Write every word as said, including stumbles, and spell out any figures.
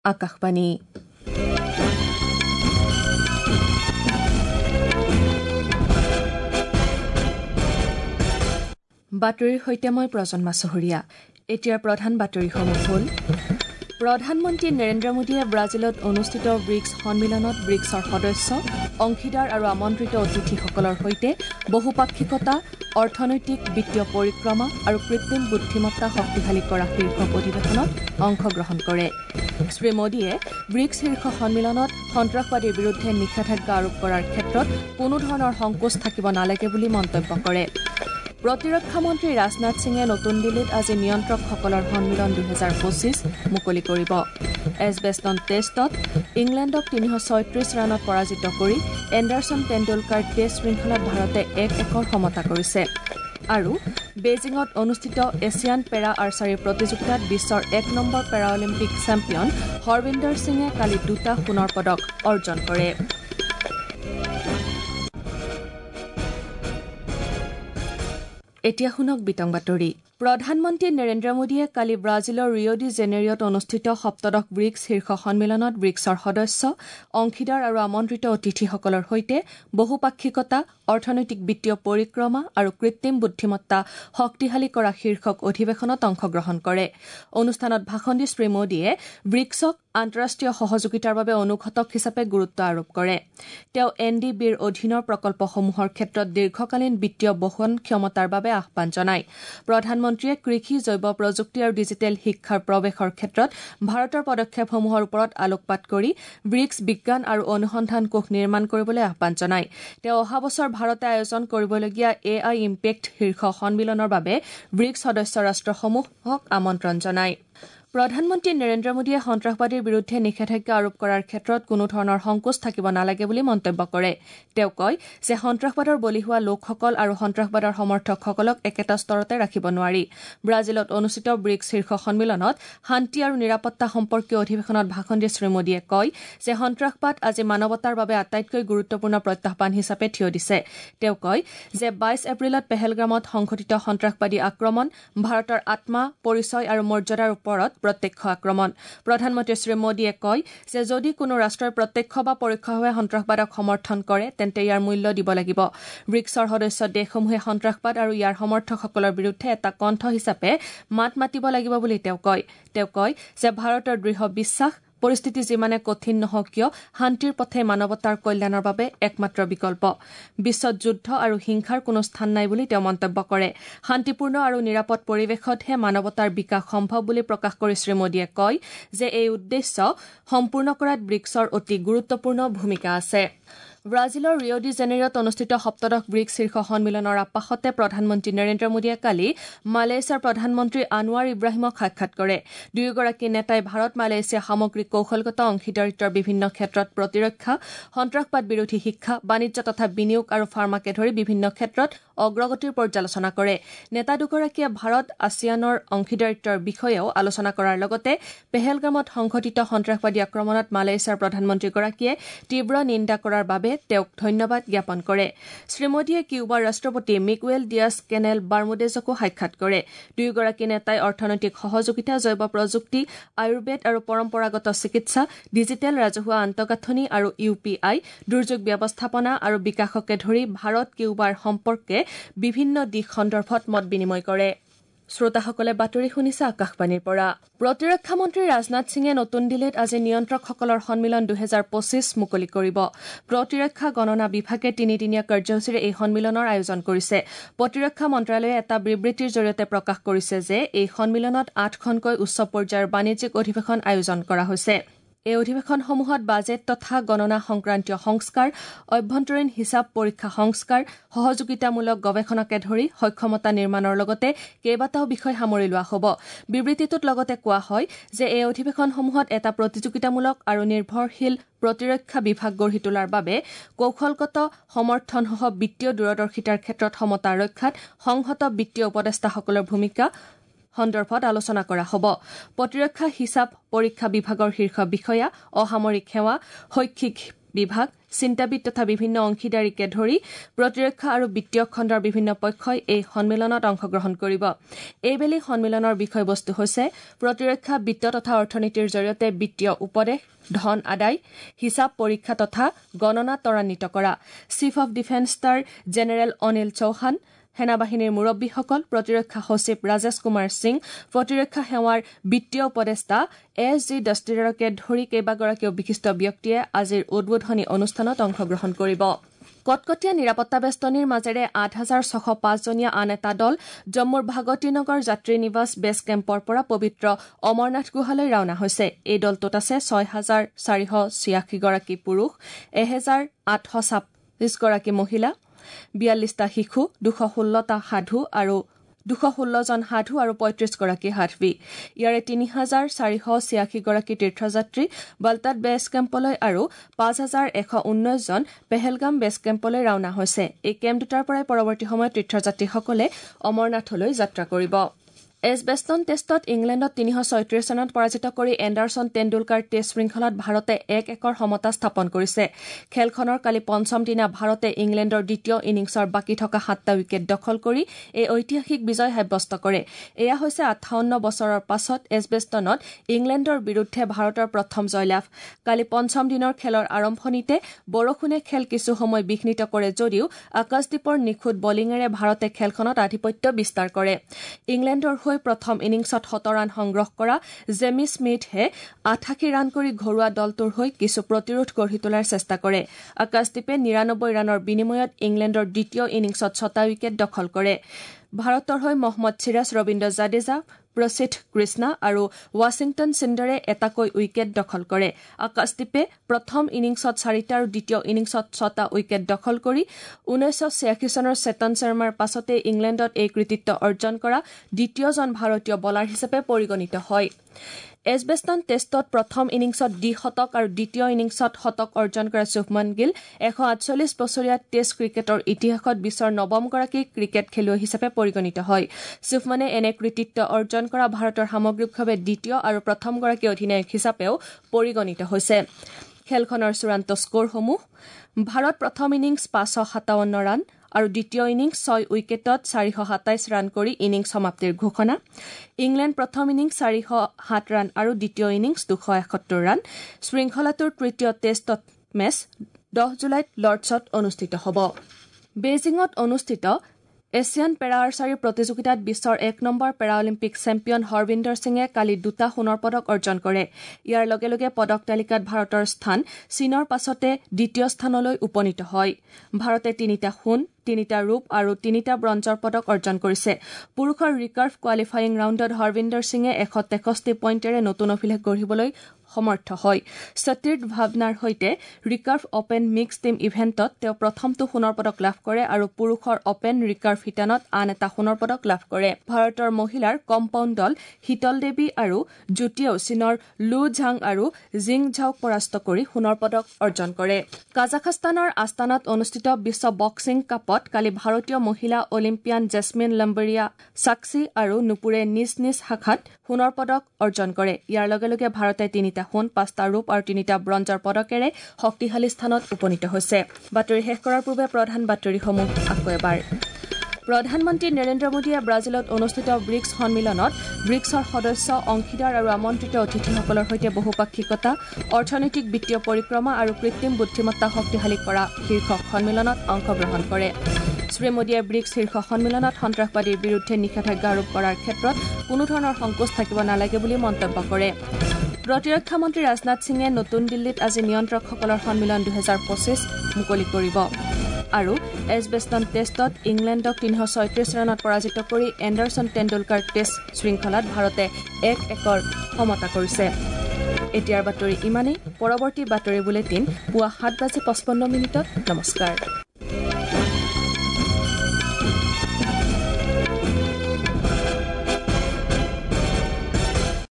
আকাশবাণী বাতৰিৰ সৈতে মই প্ৰজন্মা চহৰীয়া। এতিয়াৰ প্ৰধান বাতৰিসমূহ হ'ল প্ৰধানমন্ত্ৰী নৰেন্দ্ৰ মোদীয়ে ব্ৰাজিলত অনুষ্ঠিত ব্ৰিক্স সন্মিলনত ব্ৰিক্সৰ সদস্য অংশীদাৰ আৰু আমন্ত্ৰিত অতিথিসকলৰ সৈতে বহুপাক্ষিকতা অৰ্থনৈতিক বিত্তীয় পৰিক্ৰমা আৰু কৃত্ৰিম বুদ্ধিমত্তা শক্তিশালী কৰা শীৰ্ষক অধিৱেশনত অংশগ্ৰহণ কৰে। শ্ৰীমোদীয়ে ব্ৰিক্স শীৰ্ষ সন্মিলনত সন্ত্ৰাসবাদীৰ বিৰুদ্ধে নিষেধাজ্ঞা আৰোপ কৰাৰ ক্ষেত্ৰত কোনো ধৰণৰ সংকোচ থাকিব নালাগে বুলি মন্তব্য কৰে। প্ৰতিৰক্ষা মন্ত্ৰী ৰাজনাথ সিঙে নতুন দিল্লীত আজি নিয়ন্ত্ৰকসকলৰ সন্মিলন দুহেজাৰ পঁচিছ মুকলি কৰিব। এজবেষ্টন টেষ্টত ইংলেণ্ডক তিনিশ ছয়ত্ৰিশ ৰানত পৰাজিত কৰি এণ্ডাৰছন টেণ্ডুলকাৰ টেষ্ট শৃংখলাত ভাৰতে এক একৰ সমতা কৰিছে। আৰু বেইজিঙত অনুষ্ঠিত এছিয়ান পেৰা আৰ্চাৰী প্ৰতিযোগিতাত বিশ্বৰ এক number para Olympic champion Harvinder সিঙে কালি দুটা সোণৰ পদক অৰ্জন কৰে। এতিয়া শুনক বিতং বাতৰি। প্ৰধানমন্ত্ৰী নৰেন্দ্ৰ মোদীয়ে কালি ব্ৰাজিলৰ ৰিঅ' ডি জেনেৰিঅত অনুষ্ঠিত সপ্তদশ ব্ৰিক্স শীৰ্ষ সন্মিলনত ব্ৰিক্সৰ সদস্য অংশীদাৰ আৰু আমন্ত্ৰিত অতিথিসকলৰ সৈতে বহুপাক্ষিকতা অৰ্থনৈতিক বিত্তীয় পৰিক্ৰমা আৰু কৃত্ৰিম বুদ্ধিমত্তা শক্তিশালী কৰা শীৰ্ষক অধিৱেশনত অংশগ্ৰহণ কৰে। অনুষ্ঠানত ভাষণ দি শ্ৰীমোদীয়ে ব্ৰিক্সক আন্তঃৰাষ্ট্ৰীয় সহযোগিতাৰ বাবে অনুঘটক হিচাপে গুৰুত্ব আৰোপ কৰে। তেওঁ এন ডি বিৰ অধীনৰ প্ৰকল্পসমূহৰ ক্ষেত্ৰত দীৰ্ঘকালীন বিত্তীয় বহন ক্ষমতাৰ বাবে আহ্বান জনায়। প্ৰধানমন্ত্ৰীয়ে কৃষি জৈৱ প্ৰযুক্তি আৰু ডিজিটেল শিক্ষাৰ প্ৰৱেশৰ ক্ষেত্ৰত ভাৰতৰ পদক্ষেপসমূহৰ ওপৰত আলোকপাত কৰি ব্ৰিক্স বিজ্ঞান আৰু অনুসন্ধান কোষ নিৰ্মাণ কৰিবলৈ আহ্বান জনায়। তেওঁ অহা বছৰ ভাৰতে আয়োজন কৰিবলগীয়া এ আই ইম্পেক্ট শীৰ্ষ সন্মিলনৰ বাবে ব্ৰিক্স সদস্য ৰাষ্ট্ৰসমূহক আমন্ত্ৰণ জনায়। প্ৰধানমন্ত্ৰী নৰেন্দ্ৰ মোদীয়ে সন্ত্ৰাসবাদীৰ বিৰুদ্ধে নিষেধাজ্ঞা আৰোপ কৰাৰ ক্ষেত্ৰত কোনো ধৰণৰ সংকোচ থাকিব নালাগে বুলি মন্তব্য কৰে। তেওঁ কয় যে সন্ত্ৰাসবাদৰ বলি হোৱা লোকসকল আৰু সন্ত্ৰাসবাদৰ সমৰ্থকসকলক একেটা স্তৰতে ৰাখিব নোৱাৰি। ব্ৰাজিলত অনুষ্ঠিত ব্ৰিক্স শীৰ্ষ সন্মিলনত শান্তি আৰু নিৰাপত্তা সম্পৰ্কীয় অধিৱেশনত ভাষণ দি শ্ৰীমোদীয়ে কয় যে সন্ত্ৰাসবাদ আজি মানৱতাৰ বাবে আটাইতকৈ গুৰুত্বপূৰ্ণ প্ৰত্যাহ্বান হিচাপে থিয় দিছে। তেওঁ কয় যে বাইছ এপ্ৰিলত পেহেলগামত সংঘটিত সন্ত্ৰাসবাদী আক্ৰমণ ভাৰতৰ আত্মা পৰিচয় আৰু মৰ্যাদাৰ ওপৰত প্ৰত্যক্ষ আক্ৰমণ। প্ৰধানমন্ত্ৰী শ্ৰীমোদীয়ে কয় যে যদি কোনো ৰাষ্ট্ৰই প্ৰত্যক্ষ বা পৰোক্ষভাৱে সন্ত্ৰাসবাদক সমৰ্থন কৰে তেন্তে ইয়াৰ মূল্য দিব লাগিব। ব্ৰিক্সৰ সদস্য দেশসমূহে সন্ত্ৰাসবাদ আৰু ইয়াৰ সমৰ্থকসকলৰ বিৰুদ্ধে এটা কণ্ঠ হিচাপে মাত মাতিব লাগিব বুলি তেওঁ কয়। তেওঁ কয় যে ভাৰতৰ দৃঢ় বিশ্বাস পৰিস্থিতি যিমানে কঠিন নহওক কিয় শান্তিৰ পথে মানৱতাৰ কল্যাণৰ বাবে একমাত্ৰ বিকল্প। বিশ্বত যুদ্ধ আৰু হিংসাৰ কোনো স্থান নাই বুলি তেওঁ মন্তব্য কৰে। শান্তিপূৰ্ণ আৰু নিৰাপদ পৰিৱেশতহে মানৱতাৰ বিকাশ সম্ভৱ বুলি প্ৰকাশ কৰি শ্ৰীমোদীয়ে কয় যে এই উদ্দেশ্য সম্পূৰ্ণ কৰাত ব্ৰিক্সৰ অতি গুৰুত্বপূৰ্ণ ভূমিকা আছে। ব্ৰাজিলৰ ৰিঅ' ডি জেনেৰিঅত অনুষ্ঠিত সপ্তদশ ব্ৰিক্স শীৰ্ষ সন্মিলনৰ আপাশতে প্ৰধানমন্ত্ৰী নৰেন্দ্ৰ মোদীয়ে কালি মালয়েছিয়াৰ প্ৰধানমন্ত্ৰী আনোৱাৰ ইব্ৰাহিমক সাক্ষাৎ কৰে। দুয়োগৰাকী নেতাই ভাৰত মালয়েছিয়া সামগ্ৰিক কৌশলগত অংশীদাৰিত্বৰ বিভিন্ন ক্ষেত্ৰত প্ৰতিৰক্ষা সন্ত্ৰাসবাদ বিৰোধী শিক্ষা বাণিজ্য তথা বিনিয়োগ আৰু ফাৰ্মাকে ধৰি বিভিন্ন ক্ষেত্ৰত অগ্ৰগতিৰ পৰ্যালোচনা কৰে। নেতা দুগৰাকীয়ে ভাৰত আছিয়ানৰ অংশীদাৰিত্বৰ বিষয়েও আলোচনা কৰাৰ লগতে পেহেলগামত সংঘটিত সন্ত্ৰাসবাদী আক্ৰমণত মালয়েছিয়াৰ প্ৰধানমন্ত্ৰীগৰাকীয়ে তীব্ৰ নিন্দা কৰাৰ বাবে তেওঁক ধন্যবাদ জ্ঞাপন কৰে। শ্ৰীমোদীয়ে কিউবাৰ ৰাষ্ট্ৰপতি মিগুৱেল ডিয়াজ কেনেল বাৰ্মুডেজকো সাক্ষাৎ কৰে। দুয়োগৰাকী নেতাই অৰ্থনৈতিক সহযোগিতা জৈৱ প্ৰযুক্তি আয়ুৰ্বেদ আৰু পৰম্পৰাগত চিকিৎসা ডিজিটেল ৰাজহুৱা আন্তঃগাঁথনি আৰু ইউ পি আই দুৰ্যোগ ব্যৱস্থাপনা আৰু বিকাশকে ধৰি ভাৰত কিউবাৰ সম্পৰ্কে বিভিন্ন দিশ সন্দৰ্ভত মত বিনিময় কৰে। শ্ৰোতাসকলে বাতৰি শুনিছে আকাশবাণীৰ পৰা। প্ৰতিৰক্ষা মন্ত্ৰী ৰাজনাথ সিঙে নতুন দিল্লীত আজি নিয়ন্ত্ৰকসকলৰ সন্মিলন দুহেজাৰ পঁচিছ মুকলি কৰিব। প্ৰতিৰক্ষা গণনা বিভাগে তিনিদিনীয়া কাৰ্যসূচীৰে এই সন্মিলনৰ আয়োজন কৰিছে। প্ৰতিৰক্ষা মন্ত্ৰালয়ে এটা বিবৃতিৰ জৰিয়তে প্ৰকাশ কৰিছে যে এই সন্মিলনত আঠখনকৈ উচ্চ পৰ্যায়ৰ বাণিজ্যিক অধিৱেশন আয়োজন কৰা হৈছে। এই অধিৱেশনসমূহত বাজেট তথা গণনা সংক্ৰান্তীয় সংস্কাৰ অভ্যন্তৰীণ হিচাপ পৰীক্ষা সংস্কাৰ সহযোগিতামূলক গৱেষণাকে ধৰি সক্ষমতা নিৰ্মাণৰ লগতে কেইবাটাও বিষয় সামৰি লোৱা হ'ব। বিবৃতিটোত লগতে কোৱা হয় যে এই অধিৱেশনসমূহত এটা প্ৰতিযোগিতামূলক আৰু নিৰ্ভৰশীল প্ৰতিৰক্ষা বিভাগ গঢ়ি তোলাৰ বাবে কৌশলগত সমৰ্থনসহ বিত্তীয় দূৰদৰ্শিতাৰ ক্ষেত্ৰত সমতা ৰক্ষাত সংহত বিত্তীয় উপদেষ্টাসকলৰ ভূমিকা সন্দৰ্ভত আলোচনা কৰা হ'ব। প্ৰতিৰক্ষা হিচাপ পৰীক্ষা বিভাগৰ শীৰ্ষ বিষয়া অসামৰিক সেৱা শৈক্ষিক বিভাগ, চিন্তাবিদ তথা বিভিন্ন অংশীদাৰীকে ধৰি প্ৰতিৰক্ষা আৰু বিত্তীয় খণ্ডৰ বিভিন্ন পক্ষই এই সন্মিলনত অংশগ্ৰহণ কৰিব। এইবেলি সন্মিলনৰ বিষয়বস্তু হৈছে প্ৰতিৰক্ষা, বিত্ত তথা অৰ্থনীতিৰ জৰিয়তে বিত্তীয় উপদেশ, ধন আদায়, হিচাপ পৰীক্ষা তথা গণনা ত্বৰান্বিত কৰা। Chief of defence staff general Anil Chauhan, সেনাবাহিনীৰ মুৰব্বীসকল, প্ৰতিৰক্ষা সচিব ৰাজেশ কুমাৰ সিং, প্ৰতিৰক্ষা সেৱাৰ বিত্তীয় উপদেষ্টা এছ জি দস্তিদাৰকে ধৰি কেইবাগৰাকীও বিশিষ্ট ব্যক্তিয়ে আজিৰ উদ্বোধনী অনুষ্ঠানত অংশগ্ৰহণ কৰিব। কটকটীয়া নিৰাপত্তা বেষ্টনীৰ মাজেৰে আঠ হাজাৰ ছশ পাঁচজনীয়া আন এটা দল জম্মুৰ ভাগতীনগৰ যাত্ৰী নিবাস বেছ কেম্পৰ পৰা পবিত্ৰ অমৰনাথ গুহালৈ ৰাওনা হৈছে। এই দলটোত আছে ছয় হাজাৰ চাৰিশ ছিয়াশীগৰাকী পুৰুষ, এহেজাৰ আঠশ ছাব্বিছগৰাকী মহিলা, বিয়াল্লিছটা শিশু, দুশ ষোল্লটা সাধু আৰু দুশ ষোল্লজন সাধু আৰু পঁয়ত্ৰিশগৰাকী সাধৱী। ইয়াৰে তিনি হাজাৰ চাৰিশ ছিয়াশীগৰাকী তীৰ্থযাত্ৰী বালতাত বেছ কেম্পলৈ আৰু পাঁচ হাজাৰ এশ ঊনৈশজন পেহেলগাম বেছ কেম্পলৈ ৰাওনা হৈছে। এই কেম্প দুটাৰ পৰাই পৰৱৰ্তী সময়ত তীৰ্থযাত্ৰীসকলে অমৰনাথলৈ যাত্ৰা কৰিব। এজবেষ্টন টেষ্টত ইংলেণ্ডত তিনিশ ছয়ত্ৰিশ ৰানত পৰাজিত কৰি এণ্ডাৰছন তেণ্ডুলকাৰ টেষ্ট শৃংখলাত ভাৰতে এক একৰ সমতা স্থাপন কৰিছে। খেলখনৰ কালি পঞ্চম দিনা ভাৰতে ইংলেণ্ডৰ দ্বিতীয় ইনিংছৰ বাকী থকা সাতটা উইকেট দখল কৰি এই ঐতিহাসিক বিজয় সাব্যস্ত কৰে। এয়া হৈছে আঠাৱন্ন বছৰৰ পাছত এজবেষ্টনত ইংলেণ্ডৰ বিৰুদ্ধে ভাৰতৰ প্ৰথম জয়লাভ। কালি পঞ্চম দিনৰ খেলৰ আৰম্ভণিতে বৰষুণে খেল কিছু সময় বিঘ্নিত কৰে যদিও আকাশদ্বীপৰ নিখুঁত বলিঙেৰে ভাৰতে খেলখনত আধিপত্য বিস্তাৰ কৰে। ইংলেণ্ডৰ প্ৰথম ইনিংছত শত ৰান সংগ্ৰহ কৰা জেমি স্মিথে আঠাশী ৰান কৰি ঘৰুৱা দলটোৰ হৈ কিছু প্ৰতিৰোধ গঢ়ি তোলাৰ চেষ্টা কৰে। আকাশদ্বীপে নিৰানব্বৈ ৰানৰ বিনিময়ত ইংলেণ্ডৰ দ্বিতীয় ইনিংছত ছটা উইকেট দখল কৰে। ভাৰতৰ হৈ মহম্মদ চিৰাজ, ৰবীন্দ্ৰ জাদেজা, প্ৰসিদ্ধ কৃষ্ণা আৰু ৱাশ্বিংটন সুন্দৰে এটাকৈ উইকেট দখল কৰে। আকাশদ্বীপে প্ৰথম ইনিংছত চাৰিটা আৰু দ্বিতীয় ইনিংছত ছটা উইকেট দখল কৰি ঊনৈছশ ছিয়াশী চনৰ চেতন শৰ্মাৰ পাছতে ইংলেণ্ডত এই কৃতিত্ব অৰ্জন কৰা দ্বিতীয়জন ভাৰতীয় বলাৰ হিচাপে পৰিগণিত হয়। এজবেষ্টন টেষ্টত প্ৰথম ইনিংছত দ্বি শতক আৰু দ্বিতীয় ইনিংছত শতক অৰ্জন কৰা শুভমন গিল এশ আঠচল্লিছ বছৰীয়া টেষ্ট ক্ৰিকেটৰ ইতিহাসত বিশ্বৰ নৱমগৰাকী ক্ৰিকেট খেলুৱৈ হিচাপে পৰিগণিত হয়। শুভমনে এনে কৃতিত্ব অৰ্জন কৰা ভাৰতৰ সামগ্ৰিকভাৱে দ্বিতীয় আৰু প্ৰথমগৰাকী অধিনায়ক হিচাপেও পৰিগণিত হৈছে। খেলখনৰ চূড়ান্ত স্ক'ৰসমূহ: ভাৰত প্ৰথম ইনিংছ পাঁচশ সাতাৱন্ন ৰান আৰু দ্বিতীয় ইনিংছ ছয় উইকেটত চাৰিশ সাতাইছ ৰান কৰি ইনিংছ সমাপ্তিৰ ঘোষণা। ইংলেণ্ড প্ৰথম ইনিংছ চাৰিশ সাত ৰান আৰু দ্বিতীয় ইনিংছ দুশ এসত্তৰ ৰান। শৃংখলাটোৰ তৃতীয় টেষ্টত মেচ দহ জুলাইত লৰ্ডছত অনুষ্ঠিত হ'ব। বেইজিঙত অনুষ্ঠিত এছিয়ান পেৰা আৰ্চাৰী প্ৰতিযোগিতাত বিশ্বৰ এক number para Olympic champion Harvinder সিঙে কালি দুটা সোণৰ পদক অৰ্জন কৰে। ইয়াৰ লগে লগে পদক তালিকাত ভাৰতৰ স্থান চীনৰ পাছতে দ্বিতীয় স্থানলৈ উপনীত হয়। ভাৰতে তিনিটা সোণ, তিনিটা ৰূপ আৰু তিনিটা ব্ৰঞ্জৰ পদক অৰ্জন কৰিছে। পুৰুষৰ ৰিকাৰ্ভ কোৱালিফায়িং ৰাউণ্ডত হৰবিন্দৰ সিঙে এশ তেষষ্ঠি পইণ্টেৰে নতুন অভিলেখ গঢ়িবলৈ সমৰ্থ হয়। সতীৰ্থ ভাৱনাৰ সৈতে ৰিকাৰ্ভ অপেন মিক্স টিম ইভেণ্টত তেওঁ প্ৰথমটো সোণৰ পদক লাভ কৰে আৰু পুৰুষৰ অপেন ৰিকাৰ্ভ শিতানত আন এটা সোণৰ পদক লাভ কৰে। ভাৰতৰ মহিলাৰ কম্পাউণ্ড দল শীতল দেৱী আৰু জ্যোতিয়েও চীনৰ লু ঝাং আৰু জিং ঝাওক পৰাস্ত কৰি সোণৰ পদক অৰ্জন কৰে। কাজাখস্তানৰ আস্তানাত অনুষ্ঠিত বিশ্ব বক্সিং কাপত কালি ভাৰতীয় মহিলা অলিম্পিয়ান জেছমিন লম্বৰিয়া চাক্সী আৰু নুপুৰে নিজ নিজ শাখাত সোণৰ পদক অৰ্জন কৰে। ইয়াৰ লগে লগে ভাৰতে তিনিটা সোণ, পাঁচটা ৰূপ আৰু তিনিটা ব্ৰঞ্জৰ পদকেৰে শক্তিশালী স্থানত উপনীত হৈছে। বাতৰি শেষ কৰাৰ পূৰ্বে প্ৰধান বাতৰিসমূহ আকৌ এবাৰ। প্ৰধানমন্ত্ৰী নৰেন্দ্ৰ মোদীয়ে ব্ৰাজিলত অনুষ্ঠিত ব্ৰিক্স সন্মিলনত ব্ৰিক্সৰ সদস্য, অংশীদাৰ আৰু আমন্ত্ৰিত অতিথিসকলৰ সৈতে বহুপাক্ষিকতা, অৰ্থনৈতিক বিত্তীয় পৰিক্ৰমা আৰু কৃত্ৰিম বুদ্ধিমত্তা শক্তিশালী কৰা শীৰ্ষক সন্মিলনত অংশগ্ৰহণ কৰে। শ্ৰীমোদীয়ে ব্ৰিক্স শীৰ্ষ সন্মিলনত সন্ত্ৰাসবাদীৰ বিৰুদ্ধে নিষেধাজ্ঞা আৰোপ কৰাৰ ক্ষেত্ৰত কোনো ধৰণৰ সংকোচ থাকিব নালাগে বুলি মন্তব্য কৰে। প্ৰতিৰক্ষা মন্ত্ৰী ৰাজনাথ সিঙে নতুন দিল্লীত আজি নিয়ন্ত্ৰকসকলৰ সন্মিলন দুহেজাৰ পঁচিছ মুকলি কৰিব। আৰু এজবেষ্টন টেষ্টত ইংলেণ্ডক তিনিশ ছয়ত্ৰিশ ৰানত পৰাজিত কৰি এণ্ডাৰছন তেণ্ডুলকাৰ টেষ্ট শৃংখলাত ভাৰতে এক একৰ সমতা কৰিছে। এতিয়াৰ বাতৰি ইমানেই। পৰৱৰ্তী বাতৰি বুলেটিন পুৱা সাত বাজি পঁচপন্ন মিনিটত। নমস্কাৰ।